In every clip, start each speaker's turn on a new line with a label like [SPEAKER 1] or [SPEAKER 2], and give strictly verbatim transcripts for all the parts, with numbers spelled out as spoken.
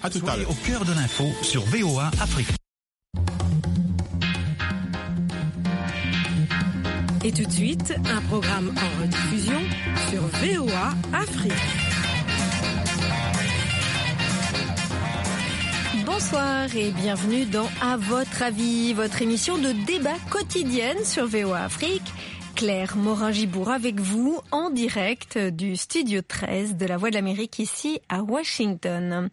[SPEAKER 1] À tout à
[SPEAKER 2] Soyez
[SPEAKER 1] l'heure.
[SPEAKER 2] au cœur de l'info sur V O A Afrique.
[SPEAKER 3] Et tout de suite, un programme en rediffusion sur V O A Afrique. Bonsoir et bienvenue dans À votre avis, votre émission de débat quotidienne sur V O A Afrique. Claire Morin-Gibour avec vous en direct du studio treize de la Voix de l'Amérique ici à Washington.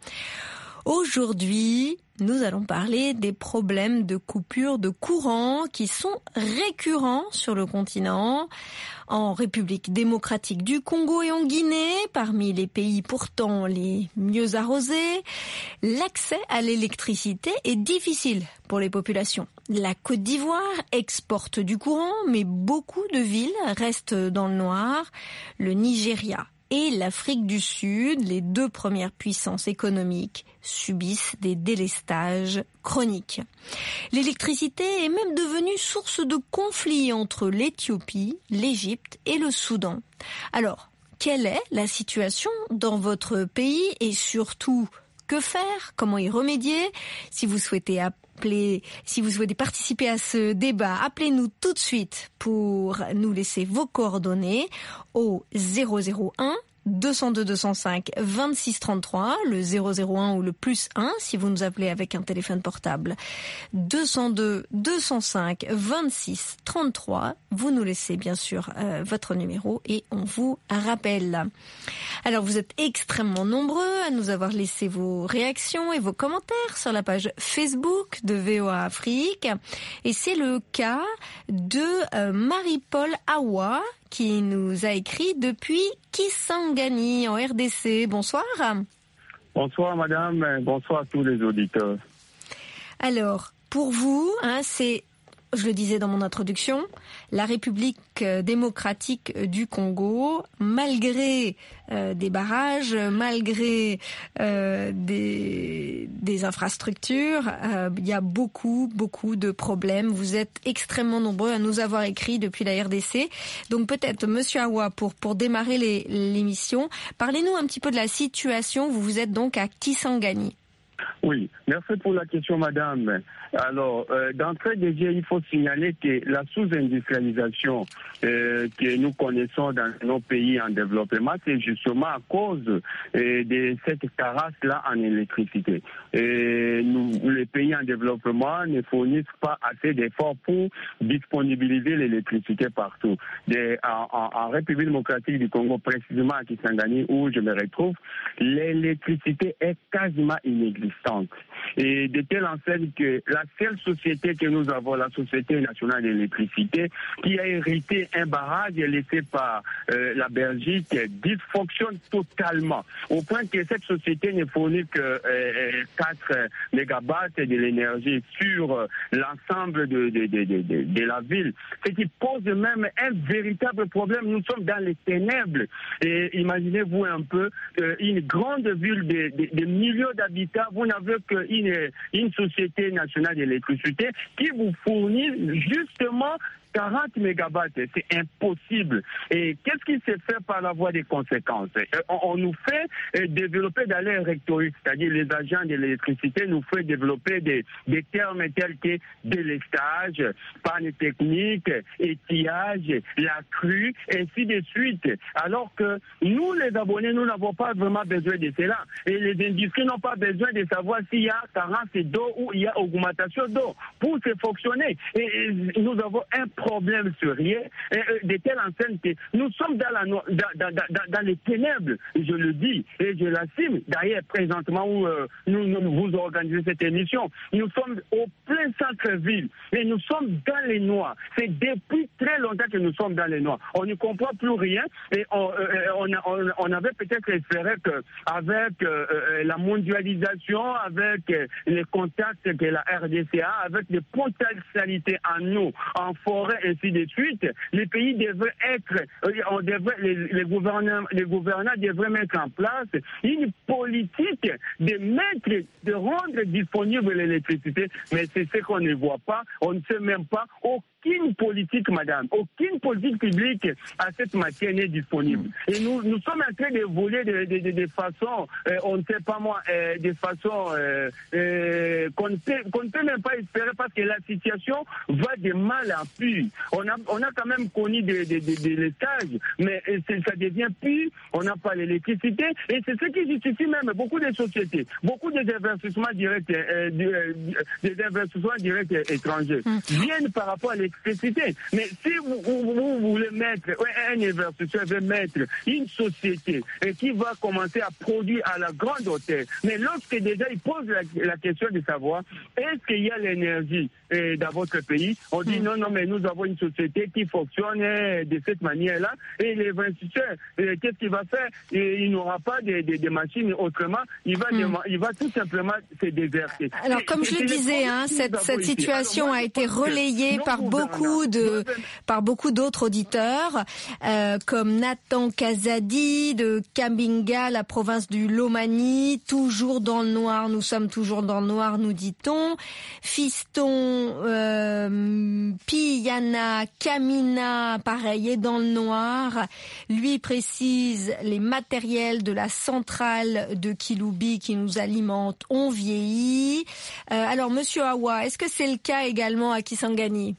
[SPEAKER 3] Aujourd'hui, nous allons parler des problèmes de coupure de courant qui sont récurrents sur le continent. En République démocratique du Congo et en Guinée, parmi les pays pourtant les mieux arrosés, l'accès à l'électricité est difficile pour les populations. La Côte d'Ivoire exporte du courant, mais beaucoup de villes restent dans le noir. Le Nigeria et l'Afrique du Sud, les deux premières puissances économiques, subissent des délestages chroniques. L'électricité est même devenue source de conflits entre l'Éthiopie, l'Égypte et le Soudan. Alors, quelle est la situation dans votre pays et surtout, que faire? Comment y remédier? Si vous souhaitez appeler, si vous souhaitez participer à ce débat, appelez-nous tout de suite pour nous laisser vos coordonnées au zéro zéro un deux zéro deux deux zéro cinq vingt-six trente-trois, le zéro zéro un ou le plus un si vous nous appelez avec un téléphone portable. deux zéro deux deux zéro cinq vingt-six trente-trois, vous nous laissez bien sûr euh, votre numéro et on vous rappelle. Alors vous êtes extrêmement nombreux à nous avoir laissé vos réactions et vos commentaires sur la page Facebook de V O A Afrique et c'est le cas de euh, Marie-Paul Awa qui nous a écrit depuis Kisangani en R D C. Bonsoir.
[SPEAKER 4] Bonsoir madame, bonsoir à tous les auditeurs.
[SPEAKER 3] Alors, pour vous, hein, c'est, je le disais dans mon introduction, la République démocratique du Congo, malgré euh, des barrages, malgré euh, des, des infrastructures, euh, il y a beaucoup, beaucoup de problèmes. Vous êtes extrêmement nombreux à nous avoir écrit depuis la R D C. Donc peut-être, Monsieur Awa, pour, pour démarrer les, l'émission, parlez-nous un petit peu de la situation. Vous vous êtes donc à Kisangani.
[SPEAKER 4] Oui, merci pour la question, madame. Alors, euh, d'entrée de jeu, il faut signaler que la sous-industrialisation euh, que nous connaissons dans nos pays en développement, c'est justement à cause euh, de cette carence-là en électricité. Et nous, les pays en développement ne fournissent pas assez d'efforts pour disponibiliser l'électricité partout. De, en, en, en République démocratique du Congo, précisément à Kisangani, où je me retrouve, l'électricité est quasiment inexistante. Et de telle enseigne que la seule société que nous avons, la Société nationale d'électricité, qui a hérité un barrage laissé par euh, la Belgique, dysfonctionne totalement. Au point que cette société ne fournit que euh, quatre mégawatts de l'énergie sur euh, l'ensemble de, de, de, de, de, de la ville. Ce qui pose même un véritable problème. Nous sommes dans les ténèbres. Et imaginez-vous un peu euh, une grande ville de, de, de millions d'habitants. Vous n'avez qu'une une société nationale d'électricité qui vous fournit justement quarante mégawatts, c'est impossible. Et qu'est-ce qui s'est fait par la voie des conséquences? On, on nous fait développer dans l'air rhétorique, c'est-à-dire les agents de l'électricité nous fait développer des, des termes tels que délestage, panne technique, étiage, la crue, ainsi de suite. Alors que nous, les abonnés, nous n'avons pas vraiment besoin de cela. Et les industries n'ont pas besoin de savoir s'il y a carence d'eau ou il y a augmentation d'eau pour se fonctionner. Et, et nous avons un problème sérieux de telle enseigne que nous sommes dans, la, dans, dans, dans, dans les ténèbres, je le dis et je l'assume. D'ailleurs, présentement où euh, nous, nous vous organisez cette émission, nous sommes au plein centre-ville et nous sommes dans les noirs. C'est depuis très longtemps que nous sommes dans les noirs. On ne comprend plus rien et on, euh, on, on, on avait peut-être espéré qu'avec euh, la mondialisation, avec euh, les contacts que la R D C a, avec les potentialités en nous, en forêt, ainsi de suite, les pays devraient être, on devrait, les, les, gouvernants, les gouvernants devraient mettre en place une politique de mettre, de rendre disponible l'électricité, mais c'est ce qu'on ne voit pas, on ne sait même pas au aucune politique, madame, aucune politique publique à cette matière n'est disponible. Et nous, nous sommes en train d'évoluer de, de, de, de façon, euh, on ne sait pas moi, euh, de façon euh, euh, qu'on ne peut, qu'on ne peut même pas espérer parce que la situation va de mal en pire. On a, on a quand même connu des de, de, de, de stages, mais ça devient pire, on n'a pas l'électricité et c'est ce qui justifie même beaucoup de sociétés, beaucoup des investissements directs, euh, des investissements directs étrangers mmh. viennent par rapport à l'électricité. Mais si vous, vous, vous voulez mettre, un investisseur veut mettre une société et qui va commencer à produire à la grande hauteur, mais lorsque déjà il pose la, la question de savoir est-ce qu'il y a l'énergie euh, dans votre pays, on dit mmh. non, non, mais nous avons une société qui fonctionne euh, de cette manière-là et les investisseurs, euh, qu'est-ce qu'il va faire? Et il n'aura pas de, de, de machines, autrement, il va, mmh. il va tout simplement se déverser.
[SPEAKER 3] Alors, comme je le disais, hein, cette, cette situation Alors, moi, a été relayée par beaucoup de, par beaucoup d'autres auditeurs, euh, comme Nathan Kazadi de Kambinga, la province du Lomani, toujours dans le noir, nous sommes toujours dans le noir, nous dit-on. Fiston, euh, Piyana, Kamina, pareil, est dans le noir. Lui précise les matériels de la centrale de Kiloubi qui nous alimente ont vieilli. Euh, alors, Monsieur Awa, est-ce que c'est le cas également à Kisangani?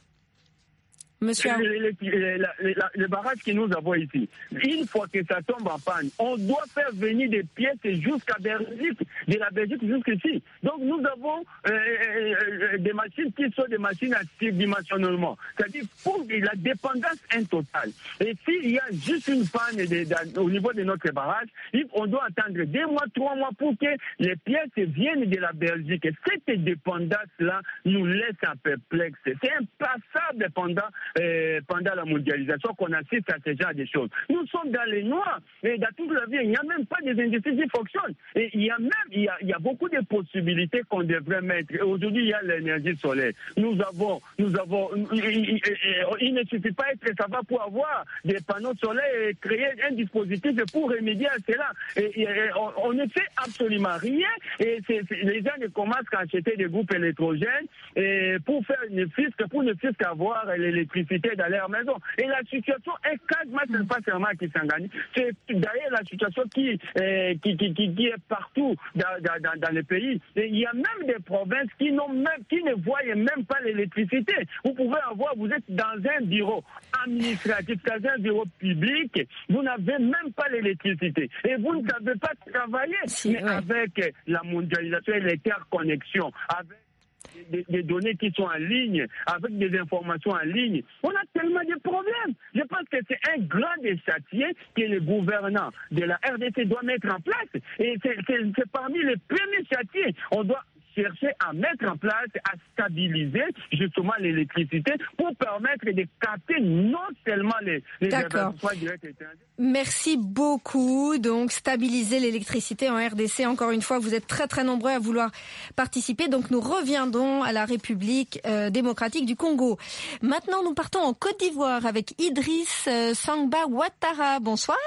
[SPEAKER 3] Monsieur
[SPEAKER 4] le, le, le, le, le barrage que nous avons ici, une fois que ça tombe en panne, on doit faire venir des pièces jusqu'à Belgique, de la Belgique jusqu'ici. Donc nous avons euh, euh, des machines qui sont des machines à dimensionnement. C'est-à-dire pour la dépendance est totale. Et s'il y a juste une panne de, de, au niveau de notre barrage, on doit attendre deux mois, trois mois pour que les pièces viennent de la Belgique. Et cette dépendance-là nous laisse un perplexe. C'est impassable pendant Euh, pendant la mondialisation qu'on assiste à ce genre de choses. Nous sommes dans les noirs et dans toute la vie, il n'y a même pas des industries qui fonctionnent. Et il y a même, il y a, il y a beaucoup de possibilités qu'on devrait mettre. Et aujourd'hui, il y a l'énergie solaire. Nous avons, nous avons, il, il, il ne suffit pas d'être savant pour avoir des panneaux solaires et créer un dispositif pour remédier à cela. Et, et, et on, on ne fait absolument rien. Et c'est, c'est, les gens ne commencent qu'à acheter des groupes électrogènes et pour faire une fisc, pour ne fisc avoir l'électricité dans leur maison. Et la situation est quasiment, c'est pas seulement à Kisangani, c'est d'ailleurs la situation qui, euh, qui, qui, qui, qui est partout dans, dans, dans le pays. Et il y a même des provinces qui, n'ont même, qui ne voient même pas l'électricité. Vous pouvez avoir, vous êtes dans un bureau administratif, dans un bureau public, vous n'avez même pas l'électricité. Et vous ne savez pas travailler.
[SPEAKER 3] Si,
[SPEAKER 4] mais
[SPEAKER 3] ouais.
[SPEAKER 4] avec la mondialisation et l'interconnexion, avec Des, des données qui sont en ligne, avec des informations en ligne. On a tellement de problèmes. Je pense que c'est un grand des chantiers que le gouvernant de la R D C doit mettre en place. Et c'est, c'est, c'est parmi les premiers chantiers. On doit chercher à mettre en place, à stabiliser justement l'électricité pour permettre de capter non seulement les, les investissements directs étrangers.
[SPEAKER 3] Merci beaucoup. Donc, stabiliser l'électricité en R D C. Encore une fois, vous êtes très très nombreux à vouloir participer. Donc, nous reviendrons à la République euh, démocratique du Congo. Maintenant, nous partons en Côte d'Ivoire avec Idriss euh, Sangba Ouattara. Bonsoir.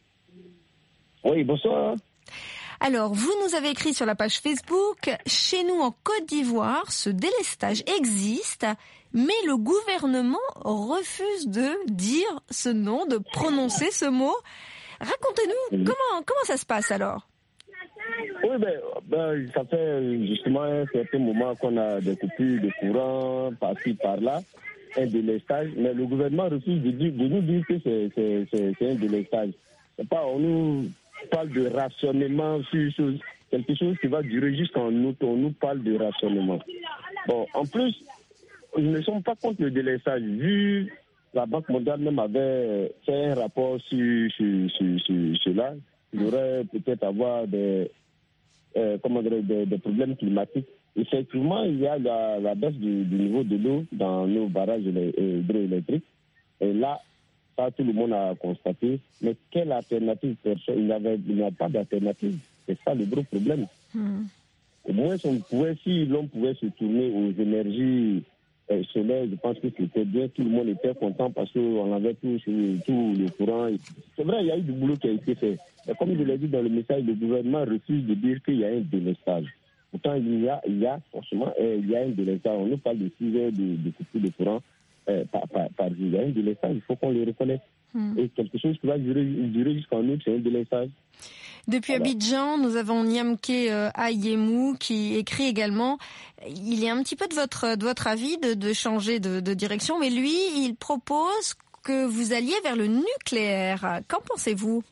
[SPEAKER 1] Oui, bonsoir.
[SPEAKER 3] Alors, vous nous avez écrit sur la page Facebook, chez nous en Côte d'Ivoire, ce délestage existe, mais le gouvernement refuse de dire ce nom, de prononcer ce mot. Racontez-nous, comment, comment ça se passe alors?
[SPEAKER 1] Oui, ben, ben, ça fait justement un certain moment qu'on a des coupures de courant par-ci, par-là, un délestage, mais le gouvernement refuse de, dire, de nous dire que c'est, c'est, c'est, c'est un délestage. C'est pas, on nous parle de rationnement sur chose, quelque chose qui va durer jusqu'en août, on nous parle de rationnement. Bon, en plus, nous ne sommes pas contre le délestage, vu la Banque mondiale même avait fait un rapport sur, sur, sur, sur cela. Il y aurait peut-être avoir des, euh, comment dire, des, des problèmes climatiques. Effectivement, il y a la, la baisse du, du niveau de l'eau dans nos barrages hydroélectriques. Et là, ça, tout le monde a constaté. Mais quelle alternative? Il n'y avait, il n'y a pas d'alternative. C'est ça le gros problème. Mmh. Au moins, on pouvait, si l'on pouvait se tourner aux énergies euh, solaires, je pense que c'était bien. Tout le monde était content parce qu'on avait tout, tout le courant. C'est vrai, il y a eu du boulot qui a été fait. Mais comme je l'ai dit dans le message, le gouvernement refuse de dire qu'il y a un délestage. Pourtant, il y a, il y a forcément, euh, il y a un délestage. On nous parle de six heures de, de coupure de courant. euh, par, par, par jour. Il y a un délestage, il faut qu'on le reconnaisse. Mmh. Et quelque chose qui va durer, durer jusqu'en août, c'est un délestage.
[SPEAKER 3] Depuis voilà. Abidjan, nous avons Niamke euh, Ayemou qui écrit également. Il est un petit peu de votre de votre avis de, de changer de, de direction, mais lui, il propose que vous alliez vers le nucléaire. Qu'en pensez-vous?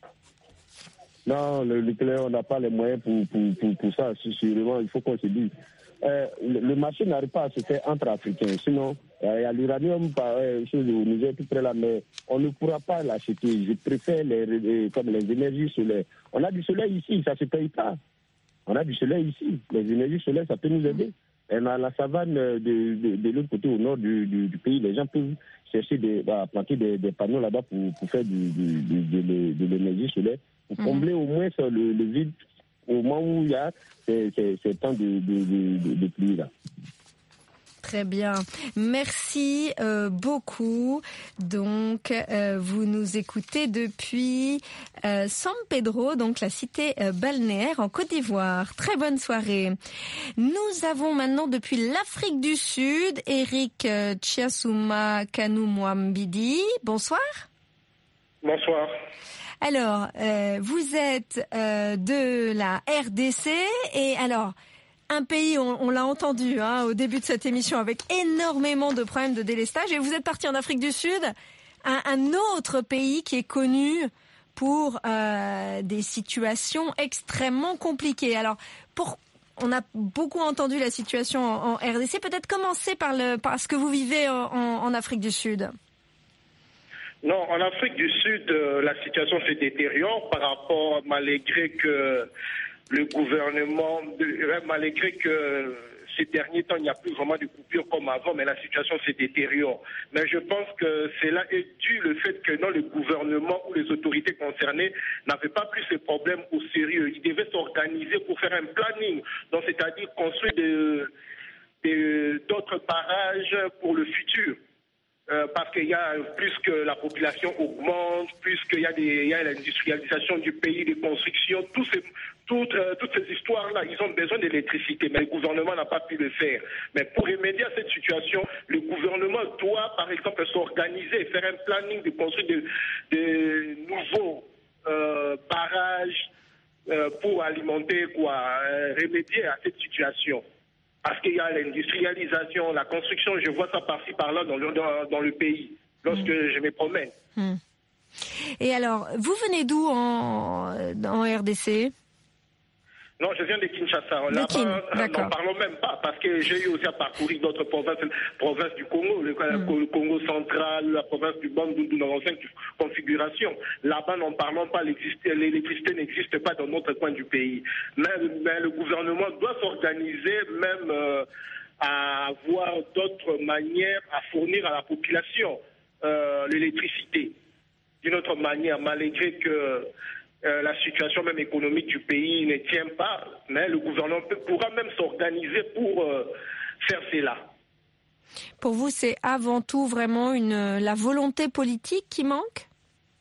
[SPEAKER 1] Non, le nucléaire, on n'a pas les moyens pour pour pour, pour ça. Sûrement, il faut qu'on se dise. Euh, le, le marché n'arrive pas à se faire entre Africains. Sinon, il euh, y a l'uranium par euh, chose au Niger tout près là, mais on ne pourra pas l'acheter. Je préfère les, les comme les énergies solaires. On a du soleil ici, ça se paye pas. On a du soleil ici. Les énergies solaires, ça peut nous aider. Et dans la savane de, de, de l'autre côté, au nord du, du, du pays, les gens peuvent chercher des, bah, planter des, des panneaux là-bas pour, pour faire du, du, du, de, de, de l'énergie solaire, pour combler mmh. au moins ça, le, le vide au moment où il y a ces, ces, ces temps de, de, de, de pluie là.
[SPEAKER 3] Très bien. Merci euh, beaucoup. Donc, euh, vous nous écoutez depuis euh, San Pedro, donc la cité euh, balnéaire en Côte d'Ivoire. Très bonne soirée. Nous avons maintenant depuis l'Afrique du Sud, Eric euh, Chiassouma Kanoumoambidi. Bonsoir.
[SPEAKER 5] Bonsoir.
[SPEAKER 3] Alors, euh, vous êtes euh, de la R D C et alors... Un pays, on, on l'a entendu hein, au début de cette émission, avec énormément de problèmes de délestage. Et vous êtes parti en Afrique du Sud, un, un autre pays qui est connu pour euh, des situations extrêmement compliquées. Alors, pour, on a beaucoup entendu la situation en, en R D C. Peut-être commencer par, le, par ce que vous vivez en, en Afrique du Sud.
[SPEAKER 5] Non, en Afrique du Sud, euh, la situation se détériore par rapport, malgré que... le gouvernement, malgré que ces derniers temps, il n'y a plus vraiment de coupures comme avant, mais la situation se détériore. Mais je pense que cela est dû au fait que non, le gouvernement ou les autorités concernées n'avaient pas pris ces problèmes au sérieux. Ils devaient s'organiser pour faire un planning, donc c'est-à-dire construire de, de, d'autres barrages pour le futur. Euh, parce qu'il y a plus que la population augmente, plus qu'il y a, des, il y a l'industrialisation du pays, des constructions, tous ces, toutes, euh, toutes ces histoires-là, ils ont besoin d'électricité, mais le gouvernement n'a pas pu le faire. Mais pour remédier à cette situation, le gouvernement doit, par exemple, s'organiser, faire un planning de construire de, de nouveaux euh, barrages euh, pour alimenter, quoi, euh, remédier à cette situation. Parce qu'il y a l'industrialisation, la construction, je vois ça par-ci, par-là dans le, dans, dans le pays, lorsque mmh. je me promène.
[SPEAKER 3] Mmh. Et alors, vous venez d'où en, en R D C ?
[SPEAKER 5] Non, je viens de Kinshasa. Là-bas, n'en parlons même pas, parce que j'ai eu aussi à parcourir d'autres provinces, provinces du Congo, le, mmh. le Congo central, la province du Bandundu, dans cinq configurations. Là-bas, n'en parlons pas, l'électricité n'existe pas dans notre coin du pays. Mais, mais le gouvernement doit s'organiser, même euh, à avoir d'autres manières à fournir à la population euh, l'électricité. D'une autre manière, malgré que Euh, la situation même économique du pays ne tient pas, mais le gouvernement peut, pourra même s'organiser pour euh, faire cela.
[SPEAKER 3] Pour vous, c'est avant tout vraiment une, la volonté politique qui manque ?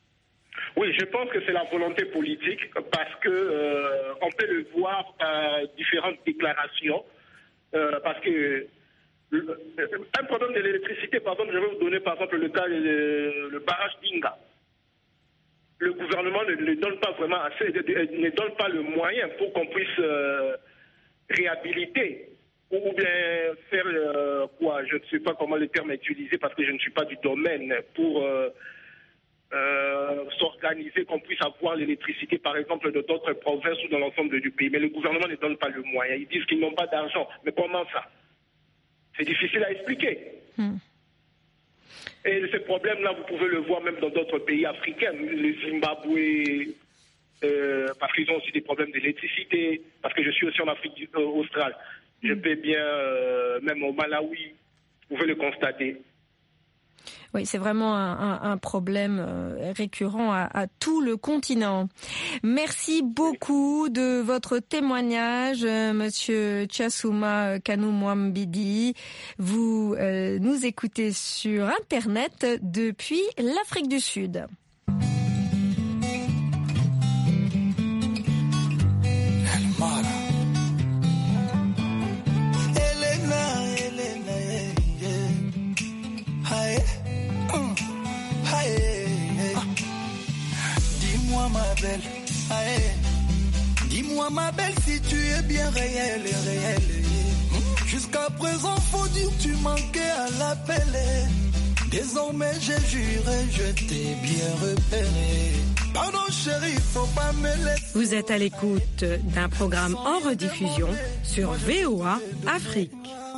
[SPEAKER 5] Oui, je pense que c'est la volonté politique parce que euh, on peut le voir par différentes déclarations. Euh, parce que le, un problème de l'électricité, par exemple, je vais vous donner par exemple le cas le, le barrage d'Inga. Le gouvernement ne, ne donne pas vraiment assez, ne donne pas le moyen pour qu'on puisse euh, réhabiliter ou, ou bien faire euh, quoi, je ne sais pas comment le terme est utilisé parce que je ne suis pas du domaine, pour euh, euh, s'organiser, qu'on puisse avoir l'électricité par exemple de d'autres provinces ou dans l'ensemble du pays. Mais le gouvernement ne donne pas le moyen. Ils disent qu'ils n'ont pas d'argent. Mais comment ça ? C'est difficile à expliquer. Hmm. Et ce problème-là, vous pouvez le voir même dans d'autres pays africains, le Zimbabwe, euh, parce qu'ils ont aussi des problèmes d'électricité, parce que je suis aussi en Afrique euh, australe. Je peux bien, euh, même au Malawi, vous pouvez le constater.
[SPEAKER 3] Oui, c'est vraiment un, un, un problème euh, récurrent à, à tout le continent. Merci beaucoup de votre témoignage, euh, Monsieur Chiassouma Kanoumoambidi. Vous euh, nous écoutez sur Internet depuis l'Afrique du Sud.
[SPEAKER 6] Hey. Dis-moi ma belle si tu es bien réelle et réelle. Jusqu'à présent faut dire tu manquais à l'appel. Désormais j'ai juré, je t'ai bien repéré. Pardon chérie, faut pas me laisser.
[SPEAKER 7] Vous êtes à l'écoute d'un programme en rediffusion sur V O A Afrique.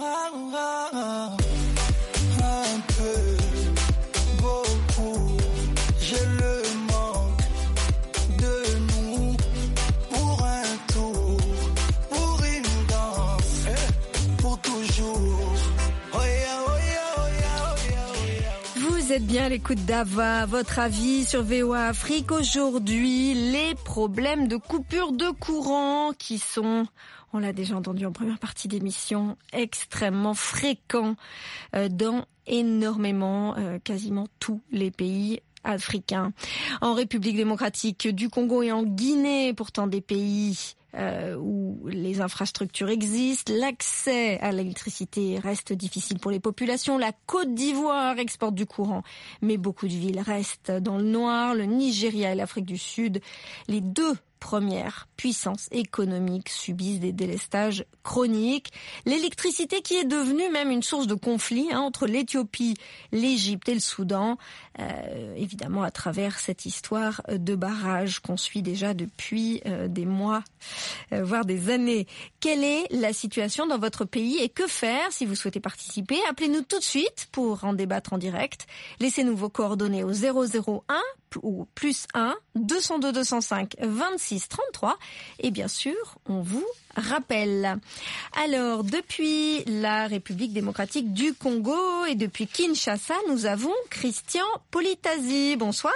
[SPEAKER 6] Un peu, beaucoup, j'ai le manque de nous. Pour un tour, pour une danse, pour toujours. Oh yeah, oh yeah, oh yeah, oh yeah, oh yeah.
[SPEAKER 3] Vous êtes bien à l'écoute d'Ava, votre avis sur V O A Afrique. Aujourd'hui, les problèmes de coupure de courant qui sont, on l'a déjà entendu en première partie d'émission, extrêmement fréquents euh, dans énormément, euh, quasiment tous les pays africains. En République démocratique du Congo et en Guinée, pourtant des pays Euh, où les infrastructures existent, l'accès à l'électricité reste difficile pour les populations. La Côte d'Ivoire exporte du courant, mais beaucoup de villes restent dans le noir. Le Nigeria et l'Afrique du Sud, les deux premières puissances économiques, subissent des délestages chroniques. L'électricité qui est devenue même une source de conflit hein, entre l'Éthiopie, l'Égypte et le Soudan, euh, évidemment à travers cette histoire de barrages qu'on suit déjà depuis euh, des mois, euh, voire des années. Quelle est la situation dans votre pays et que faire si vous souhaitez participer? Appelez-nous tout de suite pour en débattre en direct. Laissez-nous vos coordonnées au zéro zéro un ou plus un deux zéro deux deux zéro cinq vingt-six trente-trois et bien sûr on vous rappelle. Alors depuis la République démocratique du Congo et depuis Kinshasa, nous avons Christian Politazi. Bonsoir.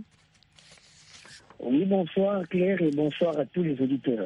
[SPEAKER 8] Oui, bonsoir Claire et bonsoir à tous les auditeurs.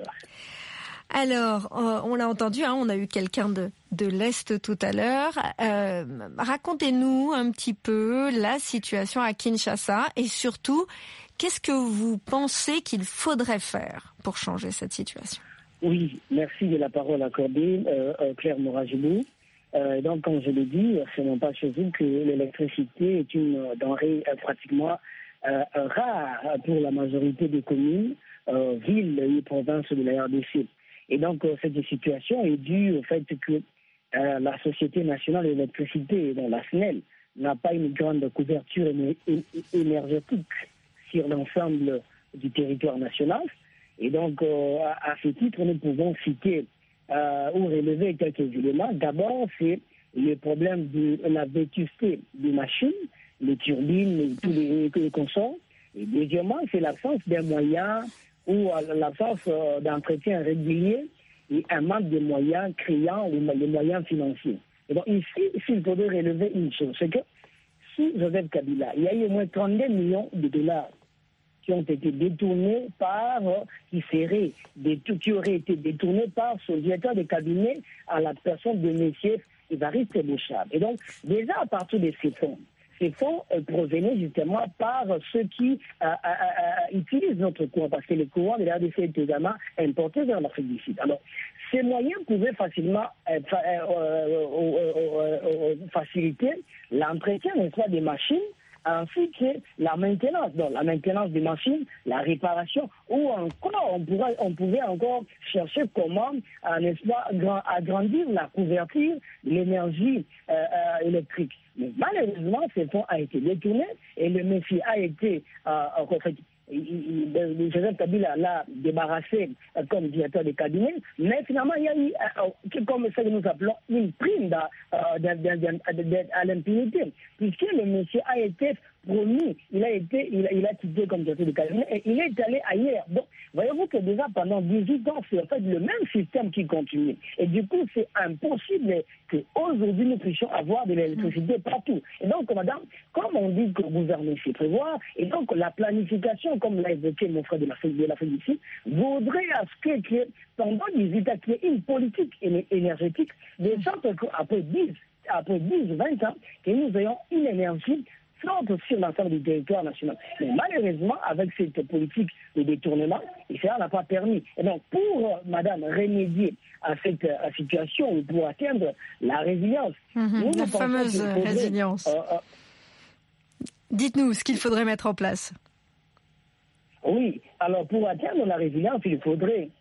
[SPEAKER 3] Alors, euh, on l'a entendu, hein, on a eu quelqu'un de, de l'Est tout à l'heure. Euh, racontez-nous un petit peu la situation à Kinshasa et surtout, qu'est-ce que vous pensez qu'il faudrait faire pour changer cette situation?
[SPEAKER 8] Oui, merci de la parole accordée, euh, euh, Claire Moragibou. Euh, donc, comme je l'ai dit, ce n'est pas chez vous que l'électricité est une denrée euh, pratiquement euh, rare pour la majorité des communes, euh, villes et provinces de la R D C. Et donc, euh, cette situation est due au fait que euh, la Société nationale de l'électricité, donc la S N E L, n'a pas une grande couverture éner- énergétique sur l'ensemble du territoire national. Et donc, euh, à, à ce titre, nous pouvons citer euh, ou relever quelques éléments. D'abord, c'est le problème de la vétusté des machines, les turbines et tous les, les consorts. Et deuxièmement, c'est l'absence d'un moyen ou l'absence euh, d'entretien régulier et un manque de moyens créant les, les moyens financiers. Et donc ici, s'il faudrait relever une chose, c'est que sous Joseph Kabila, il y a eu au moins trente-deux millions de dollars qui ont été détournés par, euh, qui seraient, des, qui auraient été détournés par ce directeur de cabinet à la personne de M. Évariste Bouchard. Et donc, déjà à partir de ces fonds, ces fonds euh, provenaient justement par ceux qui euh, euh, euh, utilisent notre courant, parce que le courant de la R D C est également importé vers l'Afrique du Sud. Alors, ces moyens pouvaient facilement euh, fa- euh, euh, euh, euh, euh, faciliter l'entretien n'est-ce pas, des machines, ainsi que la maintenance, donc la maintenance des machines, la réparation, ou encore on, pourrait, on pouvait encore chercher comment, euh, n'est-ce pas, grand, agrandir la couverture de l'énergie euh, euh, électrique. Mais malheureusement, ce fonds a été détourné et le monsieur a été, euh, en fait, le Joseph Kabila l'a débarrassé euh, comme directeur de cabinet, mais finalement, il y a eu, euh, comme ça que nous appelons, une prime d'à, euh, d'à, d'à, d'à, d'à, à l'impunité, puisque le monsieur a été promis, il a été, il a, il a quitté comme directeur de cabinet et il est allé ailleurs. Donc, voyez-vous que déjà pendant dix-huit ans, c'est en fait le même système qui continue. Et du coup, c'est impossible qu'aujourd'hui nous puissions avoir de l'électricité partout. Et donc, madame, comme on dit que gouverner, c'est prévoir, et donc la planification, comme l'a évoqué mon frère de l'Afrique, de l'Afrique du Sud, vaudrait à ce que, que pendant dix-huit ans, qu'il y ait une politique énergétique, de sorte qu'après dix, après dix, vingt ans, que nous ayons une énergie sur l'ensemble du territoire national. Mais malheureusement, avec cette politique de détournement, et cela n'a pas permis. Et donc, pour, euh, madame, remédier à cette euh, situation, pour atteindre la résilience,
[SPEAKER 3] mmh,
[SPEAKER 8] nous,
[SPEAKER 3] la
[SPEAKER 8] nous
[SPEAKER 3] fameuse
[SPEAKER 8] faudrait,
[SPEAKER 3] résilience.
[SPEAKER 8] Euh, euh,
[SPEAKER 3] Dites-nous ce qu'il faudrait mettre en place.
[SPEAKER 8] Oui, alors pour atteindre la résilience, il faudrait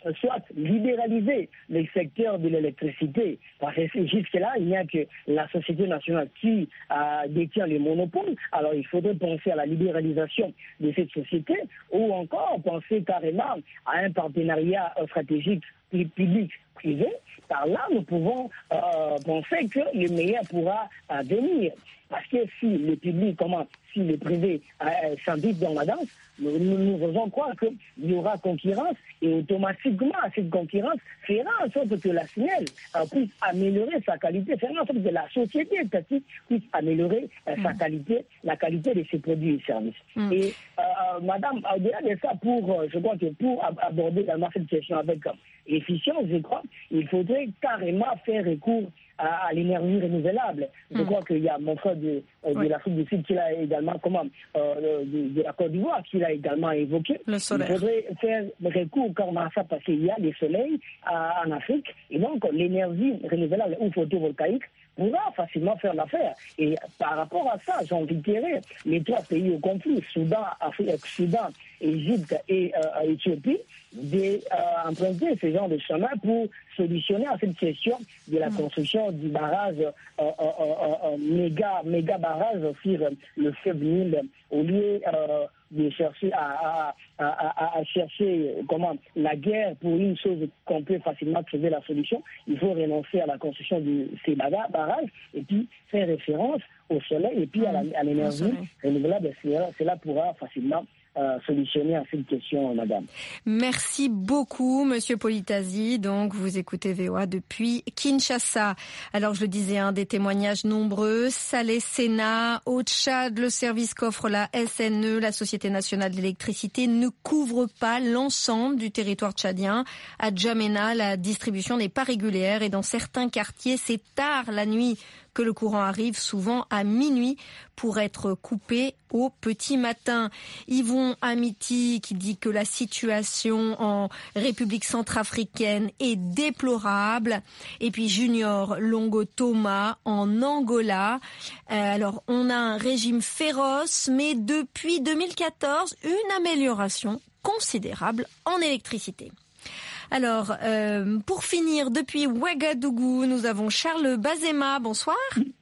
[SPEAKER 8] soit libéraliser le secteur de l'électricité. Parce que jusque-là, il n'y a que la Société nationale qui euh, détient les monopoles. Alors, il faudrait penser à la libéralisation de cette société ou encore penser carrément à un partenariat stratégique public-privé. Par là, nous pouvons euh, penser que le meilleur pourra euh, venir. Parce que si le public, comment, si le privé euh, s'invite dans la danse, nous, nous, nous faisons croire qu'il y aura concurrence et automatiquement, cette concurrence fera en sorte que la SNEL euh, puisse améliorer sa qualité, fera en sorte que la société étatique puisse améliorer euh, mmh. sa qualité, la qualité de ses produits et services. Mmh. Et euh, madame, au-delà de ça, pour, euh, je crois que pour aborder également cette question avec euh, efficience, je crois, il faudrait carrément faire recours à, à l'énergie renouvelable. Je mmh. crois qu'il y a mon frère de, euh, oui. de l'Afrique du Sud qui l'a également, comment, euh, de, de la Côte d'Ivoire qui l'a également évoqué.
[SPEAKER 3] Le solaire.
[SPEAKER 8] Il faudrait faire recours comme à ça parce qu'il y a des soleils à, en Afrique et donc l'énergie renouvelable ou photovoltaïque pourra facilement faire l'affaire. Et par rapport à ça, j'inviterai les trois pays au conflit, Soudan, Afrique, Soudan, Égypte et euh, Éthiopie, d'emprunter euh, ce genre de chemin pour solutionner à cette question de la construction du barrage, euh, euh, euh, euh, méga, méga barrage sur le fleuve Nil, au lieu euh, de chercher à, à, à, à chercher comment la guerre pour une chose qu'on peut facilement trouver la solution. Il faut renoncer à la construction de ces barrages et puis faire référence au soleil et puis à l'énergie renouvelable. Cela, cela pourra facilement Euh, solutionner à cette question, madame.
[SPEAKER 3] Merci beaucoup, monsieur Politasi. Donc, vous écoutez V O A depuis Kinshasa. Alors, je le disais, hein, des témoignages nombreux. Salé Sénat, au Tchad, le service qu'offre la S N E, la Société nationale d'électricité, ne couvre pas l'ensemble du territoire tchadien. À Djamena, la distribution n'est pas régulière et dans certains quartiers, c'est tard la nuit que le courant arrive, souvent à minuit, pour être coupé au petit matin. Yvon Amiti qui dit que la situation en République centrafricaine est déplorable. Et puis Junior Longo Thomas en Angola. Euh, alors, on a un régime féroce, mais depuis deux mille quatorze, une amélioration considérable en électricité. Alors, euh, pour finir, depuis Ouagadougou, nous avons Charles Bazema. Bonsoir.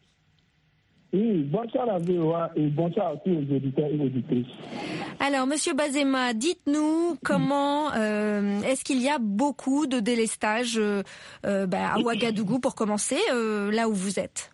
[SPEAKER 9] Oui, bonsoir à V O A et bonsoir à tous les auditeurs et auditrices.
[SPEAKER 3] Alors, Monsieur Bazema, dites-nous comment euh, est-ce qu'il y a beaucoup de délestage euh, euh, bah, à Ouagadougou pour commencer, euh, là où vous êtes.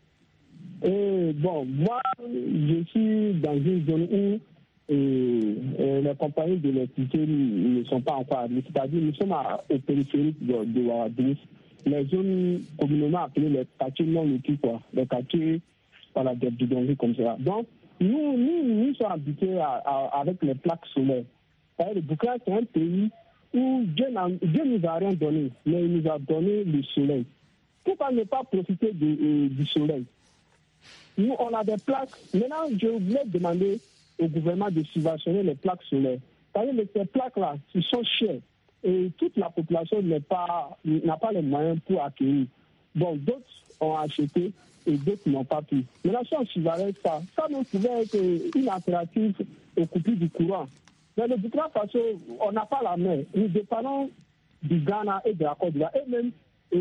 [SPEAKER 9] Et bon, moi, je suis dans une zone où et, et les compagnies d'électricité ne sont pas encore arrivées. C'est-à-dire nous sommes à, au périphérique de, de Ouagadougou. Les zones communément appelées les quartiers non lotis, quoi. Les quartiers, voilà, des bidonneries comme ça. Donc, nous, nous, nous sommes habitués à, à, avec les plaques solaires. Le Burkina, c'est un pays où Dieu, Dieu nous a rien donné, mais il nous a donné le soleil. Pourquoi ne pas profiter de, euh, du soleil? Nous, on a des plaques. Maintenant, je voulais demander au gouvernement de subventionner les plaques solaires. C'est-à-dire que ces plaques-là, qui sont chères, et toute la population n'est pas, n'a pas les moyens pour acquérir. Bon, d'autres ont acheté et d'autres n'ont pas pu. Maintenant, si on subventionne ça, ça nous pouvait être une alternative au coupure du courant. Mais le Burkina Faso, on n'a pas la main. Nous dépendons du Ghana et de la Côte d'Ivoire. Et même,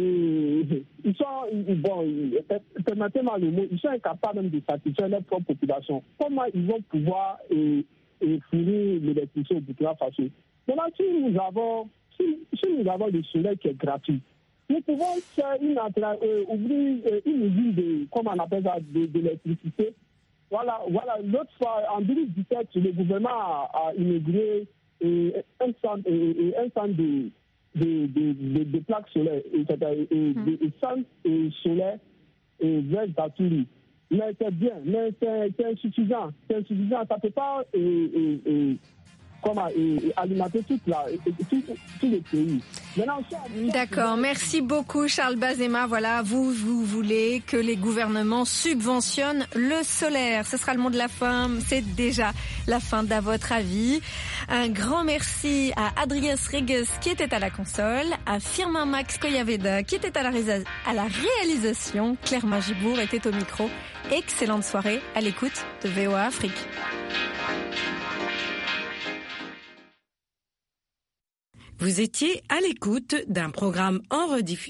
[SPEAKER 9] et, ils sont, ils, bon, permettez-moi le mot, ils sont incapables même de satisfaire leur propre population. Comment ils vont pouvoir et, et fournir l'électricité au Burkina Faso? Maintenant, si nous avons, si, si nous avons le soleil qui est gratuit, nous pouvons faire une, euh, ouvrir euh, une usine de, comment on appelle ça, de, de l'électricité. Voilà, voilà. L'autre fois, en deux mille dix-sept, le gouvernement a, a inauguré euh, un centre, euh, un centre de Des, des, des, des plaques solaires, et, et, mmh. des, des centres solaires vers Gaturi. Mais c'est bien, mais c'est, c'est insuffisant. C'est insuffisant. Ça ne peut pas et, et, et, comment, et, et alimenter toute la, et, tout, tout le pays. Maintenant, ça,
[SPEAKER 3] D'accord, merci beaucoup Charles Bazema. Voilà, vous, vous voulez que les gouvernements subventionnent le solaire. Ce sera le mot de la fin, c'est déjà la fin d'à votre avis. Un grand merci à Adrien Sregues qui était à la console, à Firmin Max Koyaveda qui était à la, résa- à la réalisation, Claire Magibourg était au micro. Excellente soirée à l'écoute de V O A Afrique.
[SPEAKER 7] Vous étiez à l'écoute d'un programme en rediffusion